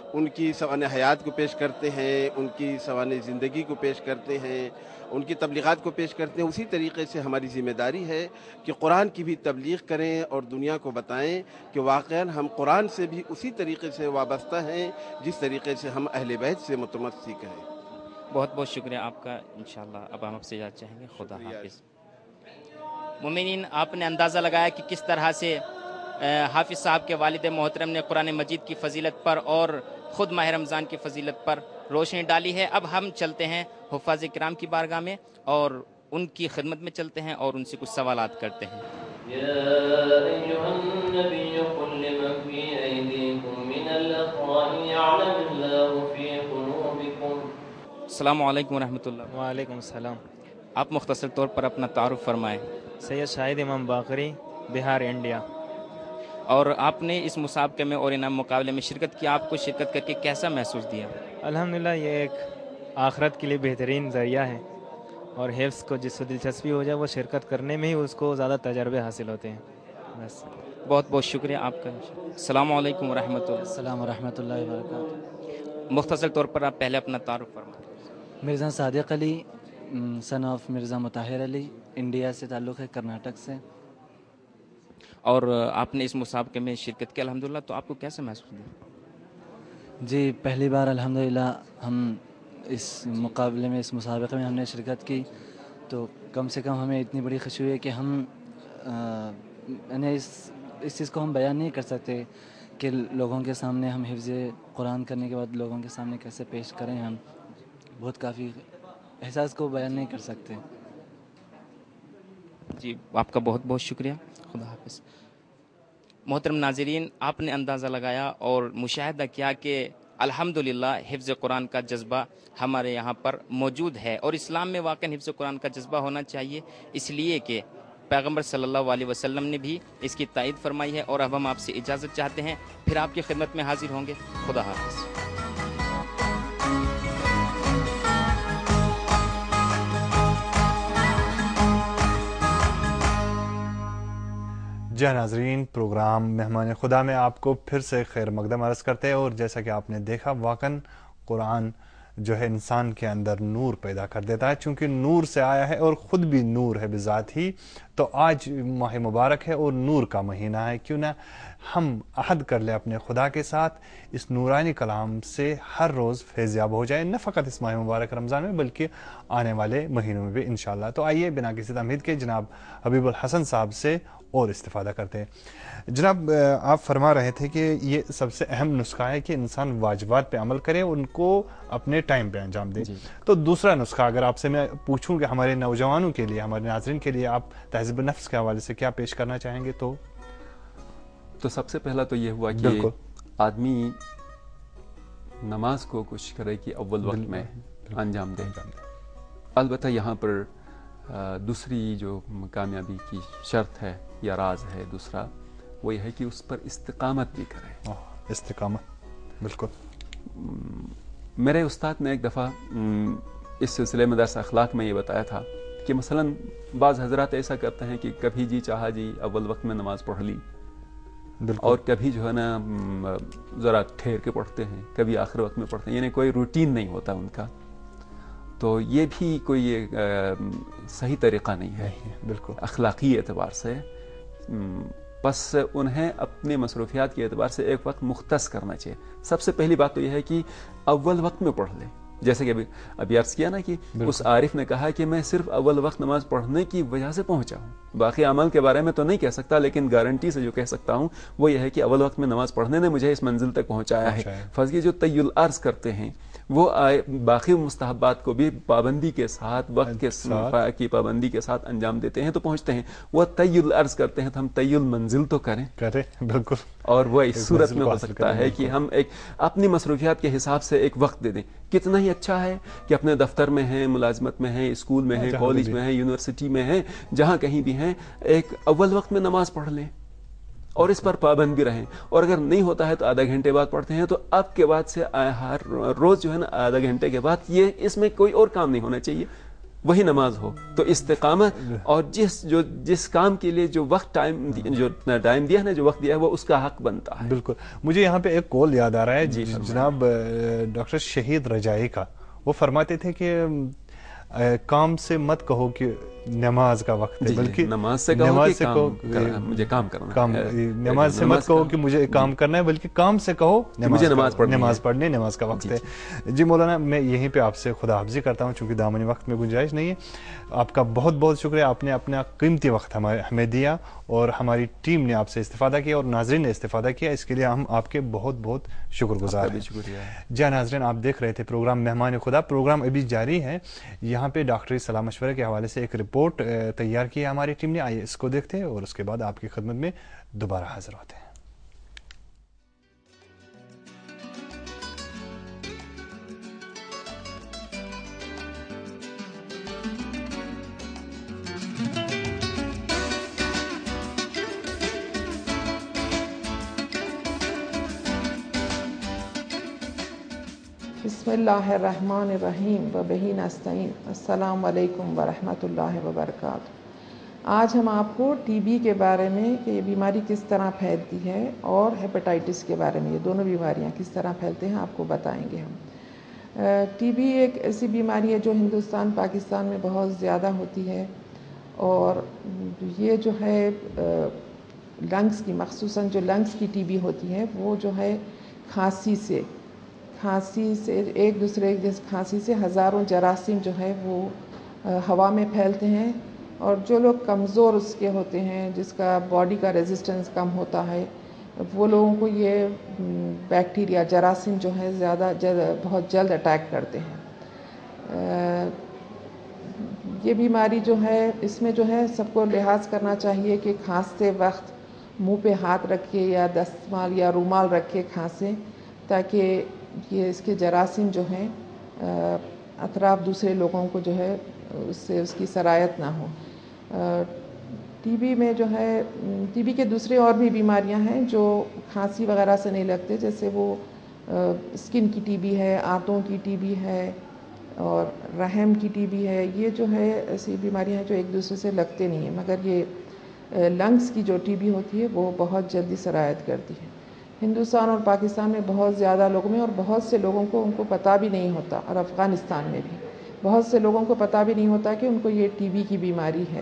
ان کی سوانح حیات کو پیش کرتے ہیں، ان کی سوانح زندگی کو پیش کرتے ہیں، ان کی تبلیغات کو پیش کرتے ہیں، اسی طریقے سے ہماری ذمہ داری ہے کہ قرآن کی بھی تبلیغ کریں اور دنیا کو بتائیں کہ واقعاً ہم قرآن سے بھی اسی طریقے سے وابستہ ہیں جس طریقے سے ہم اہل بیت سے متمسک ہیں۔ بہت بہت شکریہ آپ کا، انشاءاللہ اب ہم آپ سے اجازت چاہیں گے، خدا حافظ۔ مومنین، آپ نے اندازہ لگایا کہ کس طرح سے حافظ صاحب کے والد محترم نے قرآن مجید کی فضیلت پر اور خود ماہ رمضان کی فضیلت پر روشنی ڈالی ہے۔ اب ہم چلتے ہیں حفاظ کرام کی بارگاہ میں اور ان کی خدمت میں چلتے ہیں اور ان سے کچھ سوالات کرتے ہیں۔ یا ایھا النبی قل لمن فی ایدیکم من الاقوام یعلم اللہ فی قلوبکم۔ السلام علیکم ورحمۃ اللہ۔ وعلیکم السلام۔ آپ مختصر طور پر اپنا تعارف فرمائیں۔ سید شاہد امام باقری، بہار، انڈیا۔ اور آپ نے اس مسابقے میں اور انعام مقابلے میں شرکت کی، آپ کو شرکت کر کے کیسا محسوس دیا؟ الحمدللہ یہ ایک آخرت کے لیے بہترین ذریعہ ہے، اور حفظ کو جس کو دلچسپی ہو جائے وہ شرکت کرنے میں ہی اس کو زیادہ تجربے حاصل ہوتے ہیں۔ بس بہت بہت شکریہ آپ کا۔ السلام علیکم ورحمۃ اللہ۔ السلام ورحمۃ اللہ وبرکاتہ۔ مختصر طور پر آپ پہلے اپنا تعارف فرمائیں۔ Mirza Sadiq Ali, son of Mirza Mutahar Ali, India سے تعلق ہے، کرناٹک سے۔ اور آپ نے اس مسابقے میں شرکت کی الحمدللہ، تو آپ کو کیسا محسوس ہوا؟ جی پہلی بار الحمدللہ ہم اس مقابلے میں، اس مسابقے میں ہم نے شرکت کی، تو کم سے کم ہمیں اتنی بڑی خوشی ہوئی کہ ہم یعنی اس اس چیز کو ہم بیان نہیں کر سکتے کہ لوگوں کے سامنے ہم حفظ قرآن کرنے کے بعد لوگوں کے سامنے کیسے پیش کریں، ہم بہت کافی احساس کو بیان نہیں کر سکتے۔ جی آپ کا بہت بہت شکریہ، خدا حافظ۔ محترم ناظرین، آپ نے اندازہ لگایا اور مشاہدہ کیا کہ الحمدللہ حفظ قرآن کا جذبہ ہمارے یہاں پر موجود ہے، اور اسلام میں واقعاً حفظ قرآن کا جذبہ ہونا چاہیے، اس لیے کہ پیغمبر صلی اللہ علیہ وسلم نے بھی اس کی تائید فرمائی ہے۔ اور اب ہم آپ سے اجازت چاہتے ہیں، پھر آپ کی خدمت میں حاضر ہوں گے۔ خدا حافظ۔ جی ناظرین، پروگرام مہمان خدا میں آپ کو پھر سے خیر مقدم عرض کرتے ہیں، اور جیسا کہ آپ نے دیکھا واقعاً قرآن جو ہے انسان کے اندر نور پیدا کر دیتا ہے، چونکہ نور سے آیا ہے اور خود بھی نور ہے بذات ہی۔ تو آج ماہ مبارک ہے اور نور کا مہینہ ہے، کیوں نہ ہم عہد کر لیں اپنے خدا کے ساتھ، اس نورانی کلام سے ہر روز فیضیاب ہو جائے، نہ فقط اس ماہ مبارک رمضان میں بلکہ آنے والے مہینوں میں بھی انشاءاللہ۔ تو آئیے بنا کسی تمہید کے جناب حبیب الحسن صاحب سے اور استفادہ کرتے ہیں۔ جناب آپ فرما رہے تھے کہ یہ سب سے اہم نسخہ ہے کہ انسان واجبات پہ عمل کرے، ان کو اپنے ٹائم پہ انجام دے۔ تو دوسرا نسخہ اگر آپ سے میں پوچھوں کہ ہمارے نوجوانوں کے لیے، ہمارے ناظرین کے لیے آپ تہذیب نفس کے حوالے سے کیا پیش کرنا چاہیں گے؟ تو تو سب سے پہلا تو یہ ہوا کہ آدمی نماز کو کوشش کرے کہ اول وقت میں انجام دے۔ البتہ یہاں پر دوسری جو کامیابی کی شرط ہے یا راز ہے دوسرا، وہ یہ ہے کہ اس پر استقامت بھی کرے۔ استقامت، بالکل۔ میرے استاد نے ایک دفعہ اس سلسلے میں درس اخلاق میں یہ بتایا تھا کہ مثلاً بعض حضرات ایسا کرتے ہیں کہ کبھی جی چاہا جی اول وقت میں نماز پڑھ لی، اور کبھی جو ہے نا ذرا ٹھہر کے پڑھتے ہیں، کبھی آخر وقت میں پڑھتے ہیں، یعنی کوئی روٹین نہیں ہوتا ان کا۔ تو یہ بھی کوئی صحیح طریقہ نہیں ہے بالکل اخلاقی اعتبار سے۔ بس انہیں اپنے مصروفیات کے اعتبار سے ایک وقت مختص کرنا چاہیے۔ سب سے پہلی بات تو یہ ہے کہ اول وقت میں پڑھ لیں، جیسے کہ ابھی ابھی عرض کیا نا کہ اس عارف نے کہا کہ میں صرف اول وقت نماز پڑھنے کی وجہ سے پہنچا ہوں، باقی عمل کے بارے میں تو نہیں کہہ سکتا، لیکن گارنٹی سے جو کہہ سکتا ہوں وہ یہ ہے کہ اول وقت میں نماز پڑھنے نے مجھے اس منزل تک پہنچایا ہے۔ فضل جو طی العرض کرتے ہیں وہ باقی مستحبات کو بھی پابندی کے ساتھ، وقت کے کی پابندی کے ساتھ انجام دیتے ہیں تو پہنچتے ہیں۔ وہ طی العرض کرتے ہیں تو ہم طی المنزل تو کریں کریں بالکل۔ اور وہ اس صورت میں ہو سکتا ہے کہ ہم ایک اپنی مصروفیات کے حساب سے ایک وقت دے دیں۔ کتنا ہی اچھا ہے کہ اپنے دفتر میں ہیں، ملازمت میں ہیں، اسکول میں ہیں، کالج میں ہیں، یونیورسٹی میں ہیں، جہاں کہیں بھی ہیں، ایک اول وقت میں نماز پڑھ لیں اور اس پر پابند بھی رہیں۔ اور اگر نہیں ہوتا ہے تو آدھا گھنٹے بعد پڑھتے ہیں، تو اب کے بعد سے ہر روز جو ہے نا آدھا گھنٹے کے بعد، یہ اس میں کوئی اور کام نہیں ہونا چاہیے، وہی نماز ہو. تو استقامت اور جس جو جس کام کے لیے جو وقت ٹائم جو ٹائم دیا ہے نا، جو وقت دیا ہے، وہ اس کا حق بنتا ہے. بالکل. مجھے یہاں پہ ایک کال یاد آ رہا ہے جی جناب ڈاکٹر شہید رجائی کا. وہ فرماتے تھے کہ کام سے مت کہو کہ نماز کا وقت ہے، بلکہ نماز سے کہو نماز کہ سے کہو مجھے کام کرنا کام ہے. نماز سے مت کہو کہ مجھے کام کرنا ہے، بلکہ کام سے کہو مجھے نماز پڑھنی نماز پڑھنے نماز کا وقت ہے. جی مولانا، میں یہیں پہ آپ سے خدا حافظی کرتا ہوں چونکہ دامن وقت میں گنجائش نہیں ہے. آپ کا بہت بہت شکریہ، آپ نے اپنا قیمتی وقت ہمارے ہمیں دیا اور ہماری ٹیم نے آپ سے استفادہ کیا اور ناظرین نے استفادہ کیا. اس کے لیے ہم آپ کے بہت بہت شکر گزار ہیں. شکریہ. جی ناظرین، آپ دیکھ رہے تھے پروگرام مہمان خدا. پروگرام ابھی جاری ہے. یہاں پہ ڈاکٹری صلاح مشورے کے حوالے سے ایک رپورٹ تیار کی ہے ہماری ٹیم نے. آئیے اس کو دیکھتے ہیں اور اس کے بعد آپ کی خدمت میں دوبارہ حاضر ہوتے ہیں. بسم اللہ الرحمن الرحیم و بہ نستعین. السلام علیکم ورحمۃ اللہ وبرکاتہ. آج ہم آپ کو ٹی بی کے بارے میں کہ یہ بیماری کس طرح پھیلتی ہے اور ہیپاٹائٹس کے بارے میں، یہ دونوں بیماریاں کس طرح پھیلتے ہیں آپ کو بتائیں گے ہم. ٹی بی ایک ایسی بیماری ہے جو ہندوستان پاکستان میں بہت زیادہ ہوتی ہے اور یہ جو ہے لنگس کی، مخصوصاً جو لنگس کی ٹی بی ہوتی ہے وہ جو ہے کھانسی سے کھانسی سے ایک دوسرے جس کھانسی سے ہزاروں جراثیم جو ہے وہ ہوا میں پھیلتے ہیں. اور جو لوگ کمزور اس کے ہوتے ہیں، جس کا باڈی کا ریزسٹنس کم ہوتا ہے، وہ لوگوں کو یہ بیکٹیریا جراثیم جو ہے زیادہ جل بہت جلد اٹیک کرتے ہیں. یہ بیماری جو ہے اس میں جو ہے سب کو لحاظ کرنا چاہیے کہ کھانستے وقت منہ پہ ہاتھ رکھے یا دستمال یا رومال رکھے کھانسیں، تاکہ یہ اس کے جراثیم جو ہیں اطراف دوسرے لوگوں کو جو ہے اس سے اس کی سرایت نہ ہو. ٹی بی میں جو ہے ٹی بی کے دوسرے اور بھی بیماریاں ہیں جو کھانسی وغیرہ سے نہیں لگتے، جیسے وہ اسکن کی ٹی بی ہے، آنتوں کی ٹی بی ہے اور رحم کی ٹی بی ہے. یہ جو ہے ایسی بیماریاں ہیں جو ایک دوسرے سے لگتے نہیں ہیں، مگر یہ لنگس کی جو ٹی بی ہوتی ہے وہ بہت جلدی سرایت کرتی ہے. ہندوستان اور پاکستان میں بہت زیادہ لوگوں میں اور بہت سے لوگوں کو ان کو پتہ بھی نہیں ہوتا، اور افغانستان میں بھی بہت سے لوگوں کو پتہ بھی نہیں ہوتا کہ ان کو یہ ٹی بی کی بیماری ہے.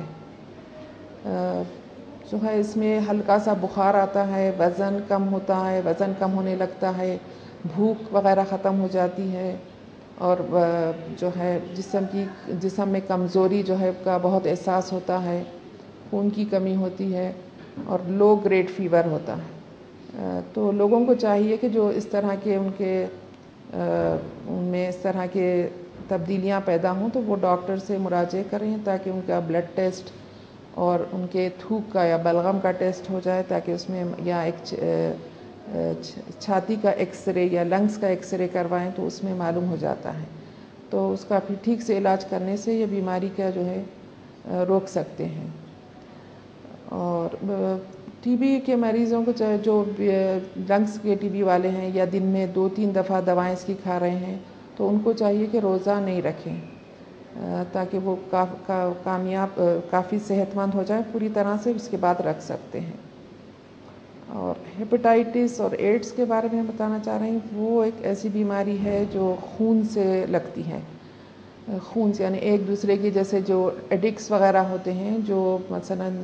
جو ہے اس میں ہلکا سا بخار آتا ہے، وزن کم ہوتا ہے، وزن کم ہونے لگتا ہے، بھوک وغیرہ ختم ہو جاتی ہے اور جو ہے جسم کی جسم میں کمزوری جو ہے کا بہت احساس ہوتا ہے، خون کی کمی ہوتی ہے اور لو گریڈ فیور ہوتا ہے. تو لوگوں کو چاہیے کہ جو اس طرح کے ان کے ان میں اس طرح کے تبدیلیاں پیدا ہوں تو وہ ڈاکٹر سے مراجعہ کریں تاکہ ان کا بلڈ ٹیسٹ اور ان کے تھوک کا یا بلغم کا ٹیسٹ ہو جائے، تاکہ اس میں یا ایک چھاتی کا ایکس رے یا لنگس کا ایکس رے کروائیں تو اس میں معلوم ہو جاتا ہے. تو اس کا پھر ٹھیک سے علاج کرنے سے یہ بیماری کا جو ہے روک سکتے ہیں. اور ٹی بی کے مریضوں کو چاہے جو لنگس کے ٹی بی والے ہیں یا دن میں دو تین دفعہ دوائیں اس کی کھا رہے ہیں تو ان کو چاہیے کہ روزہ نہیں رکھیں تاکہ وہ کامیاب کافی صحت مند ہو جائیں پوری طرح سے، اس کے بعد رکھ سکتے ہیں. اور ہیپاٹائٹس اور ایڈس کے بارے میں بتانا چاہ رہے ہیں. وہ ایک ایسی بیماری ہے جو خون سے لگتی ہے، خون سے یعنی ایک دوسرے کی، جیسے جو ایڈکٹس وغیرہ ہوتے ہیں جو مثلاً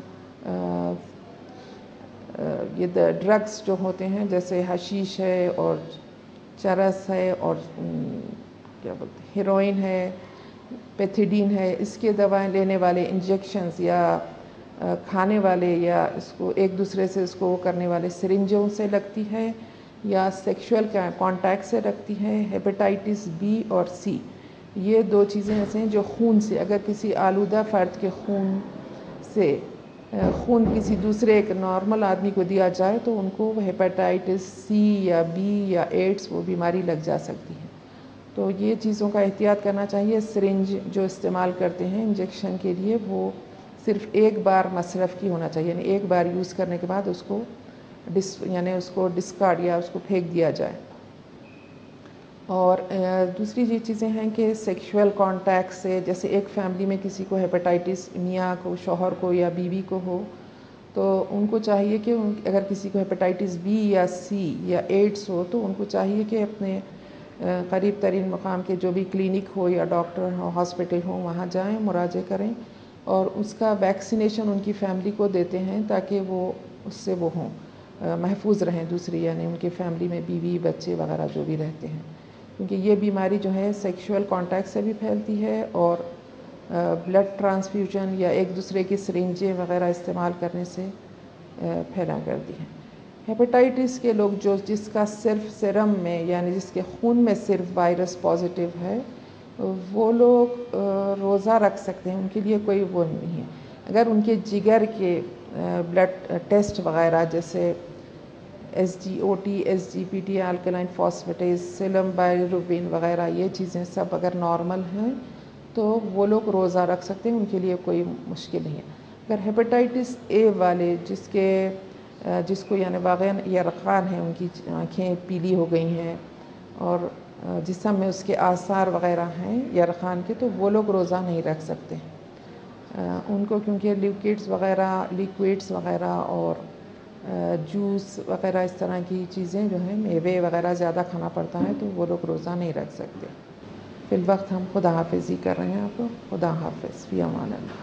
یہ ڈرگس جو ہوتے ہیں جیسے حشیش ہے اور چرس ہے اور کیا بولتے ہیں ہیروئن ہے، پیتھیڈین ہے، اس کے دوائیں لینے والے انجیکشنز یا کھانے والے یا اس کو ایک دوسرے سے اس کو کرنے والے سرنجوں سے لگتی ہے یا سیکشول کانٹیکٹ سے لگتی ہے. ہیپاٹائٹس بی اور سی یہ دو چیزیں ایسے ہیں جو خون سے، اگر کسی آلودہ فرد کے خون سے خون کسی دوسرے ایک نارمل آدمی کو دیا جائے تو ان کو ہیپاٹائٹس سی یا بی یا ایڈس وہ بیماری لگ جا سکتی ہے. تو یہ چیزوں کا احتیاط کرنا چاہیے. سرنج جو استعمال کرتے ہیں انجیکشن کے لیے وہ صرف ایک بار مصرف کی ہونا چاہیے، یعنی ایک بار یوز کرنے کے بعد اس کو ڈس یعنی اس کو ڈسکارڈ یا اس کو پھینک دیا جائے. اور دوسری یہ چیزیں ہیں کہ سیکشول کانٹیکٹ سے، جیسے ایک فیملی میں کسی کو ہیپاٹائٹس میاں کو، شوہر کو یا بیوی کو ہو، تو ان کو چاہیے کہ اگر کسی کو ہیپاٹائٹس بی یا سی یا ایڈس ہو تو ان کو چاہیے کہ اپنے قریب ترین مقام کے جو بھی کلینک ہو یا ڈاکٹر ہو، ہاسپٹل ہو، وہاں جائیں، مراجعہ کریں اور اس کا ویکسینیشن ان کی فیملی کو دیتے ہیں تاکہ وہ اس سے وہ ہوں محفوظ رہیں دوسری، یعنی ان کے فیملی میں بیوی بچے وغیرہ جو بھی رہتے ہیں، کیونکہ یہ بیماری جو ہے سیکشول کانٹیکٹ سے بھی پھیلتی ہے اور بلڈ ٹرانسفیوژن یا ایک دوسرے کی سرنجیں وغیرہ استعمال کرنے سے پھیلا کرتی ہے۔ ہیپاٹائٹس کے لوگ جو جس کا صرف سیرم میں یعنی جس کے خون میں صرف وائرس پازیٹیو ہے، وہ لوگ روزہ رکھ سکتے ہیں، ان کے لیے کوئی وہ نہیں ہے۔ اگر ان کے جگر کے بلڈ ٹیسٹ وغیرہ جیسے S G O T, S G P T, alkaline phosphatase, serum bilirubin وغیرہ یہ چیزیں سب اگر نارمل ہیں تو وہ لوگ روزہ رکھ سکتے ہیں، ان کے لیے کوئی مشکل نہیں ہے۔ اگر ہیپاٹائٹس اے والے جس کے جس کو یعنی واقعاً یرقان ہیں، ان کی آنکھیں پیلی ہو گئی ہیں اور جسم میں اس کے آثار وغیرہ ہیں یرقان کے، تو وہ لوگ روزہ نہیں رکھ سکتے ان کو، کیونکہ لیکوڈس وغیرہ لیکوڈس وغیرہ اور جوس وغیرہ اس طرح کی چیزیں جو ہیں میوے وغیرہ زیادہ کھانا پڑتا ہے، تو وہ لوگ روزہ نہیں رکھ سکتے۔ فی الوقت ہم خدا حافظی کر رہے ہیں آپ کو۔ خدا حافظ، فی امان اللہ۔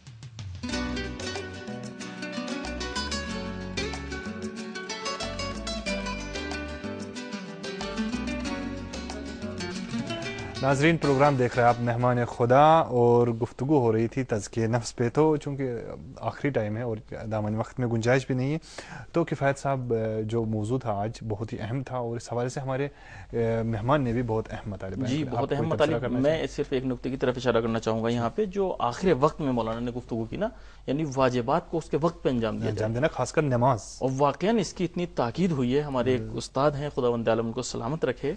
ناظرین، پروگرام دیکھ رہے ہیں آپ مہمان خدا، اور گفتگو ہو رہی تھی تزکیہ نفس پہ، تو چونکہ آخری ٹائم ہے اور دامن وقت میں گنجائش بھی نہیں ہے، تو کفایت صاحب جو موضوع تھا آج بہت ہی اہم تھا، اور اس حوالے سے ہمارے مہمان نے بھی بہت اہم مطالب جی بہت اہم مطالب۔ میں صرف ایک نکتے کی طرف اشارہ کرنا چاہوں گا یہاں پہ، جو آخر وقت میں مولانا نے گفتگو کی نا، یعنی واجبات کو اس کے وقت پہ انجام دیا انجام دینا، خاص کر نماز، اور واقعاً اس کی اتنی تاکید ہوئی ہے۔ ہمارے ایک استاد ہیں، خداوند عالم ان کو سلامت رکھے،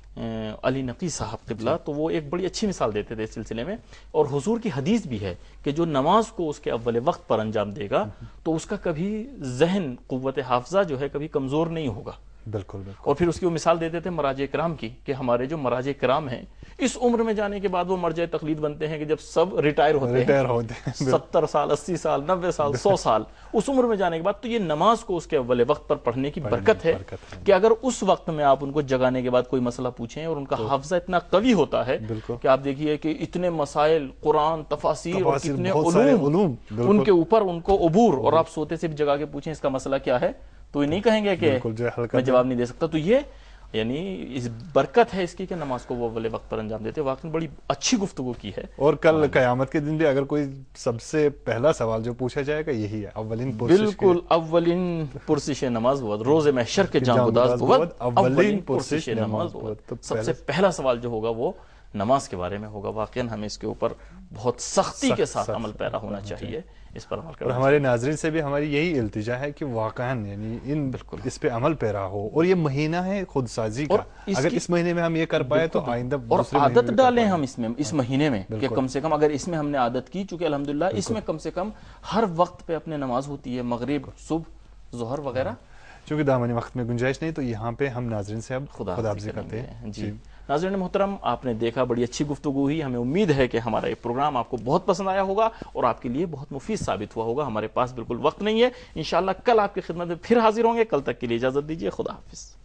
علی نقی صاحب قبلہ، تو وہ ایک بڑی اچھی مثال دیتے تھے اس سلسلے میں، اور حضور کی حدیث بھی ہے کہ جو نماز کو اس کے اول وقت پر انجام دے گا تو اس کا کبھی ذہن، قوت حافظہ جو ہے کبھی کمزور نہیں ہوگا۔ بالکل بالکل۔ اور پھر اس کی وہ مثال دیتے تھے مراجع کرام کی، کہ ہمارے جو مراجع کرام ہیں اس عمر میں جانے کے بعد وہ مرجع تقلید بنتے ہیں کہ جب سب ریٹائر ہوتے ریٹائر ہوتے ہیں ستر سال، اسی سال، نوے سال، سو سال، اس عمر میں جانے کے بعد، تو یہ نماز کو اس کے اول وقت پر پڑھنے کی برکت ہے کہ اگر اس وقت میں آپ ان کو جگانے کے بعد کوئی مسئلہ پوچھیں، اور ان کا حافظہ اتنا قوی ہوتا ہے کہ آپ دیکھیے کہ اتنے مسائل، قرآن، تفاسیر اور کتنے علوم ان کے اوپر، ان کو عبور، اور آپ سوتے سے بھی جگا کے پوچھیں اس کا مسئلہ کیا ہے تو یہ نہیں کہیں گے کہ میں جواب نہیں دے سکتا۔ تو یہ یعنی اس برکت ہے اس کی کہ نماز کو وہ اول وقت پر انجام دیتے۔ واقعی بڑی اچھی گفتگو کی ہے، اور کل قیامت کے دن بھی اگر کوئی سب سے پہلا سوال جو پوچھا جائے گا یہی ہے، اولین پرسش، بالکل، اولین پرسش نماز بود، روز محشر کے جان گداز بود، اولین پرسش نماز بود۔ سب سے پہلا سوال جو ہوگا وہ نماز کے بارے میں ہوگا۔ واقعاً ہمیں اس کے اوپر بہت سختی کے ساتھ عمل پیرا ہونا چاہیے، اس پر عمل کرنا۔ اور ہمارے ناظرین سے بھی ہماری یہی التجا ہے کہ واقعاً یعنی ان اس پہ عمل پیرا ہو، اور یہ مہینہ ہے خود سازی کا، اگر اس مہینے میں ہم یہ کر پائے تو آئندہ اور عادت ڈالیں ہم اس میں، اس مہینے میں، کہ کم سے کم اگر اس میں ہم نے عادت کی، چونکہ الحمدللہ اس میں کم سے کم ہر وقت پہ اپنے نماز ہوتی ہے، مغرب، صبح، ظہر وغیرہ، چونکہ دامنی وقت میں گنجائش نہیں، تو یہاں پہ ہم ناظرین سے اب خداحافظی کرتے ہیں۔ جی ناظرین محترم، آپ نے دیکھا بڑی اچھی گفتگو ہوئی، ہمیں امید ہے کہ ہمارا یہ پروگرام آپ کو بہت پسند آیا ہوگا اور آپ کے لیے بہت مفید ثابت ہوا ہوگا۔ ہمارے پاس بالکل وقت نہیں ہے، انشاءاللہ کل آپ کی خدمت میں پھر حاضر ہوں گے، کل تک کے لیے اجازت دیجیے، خدا حافظ۔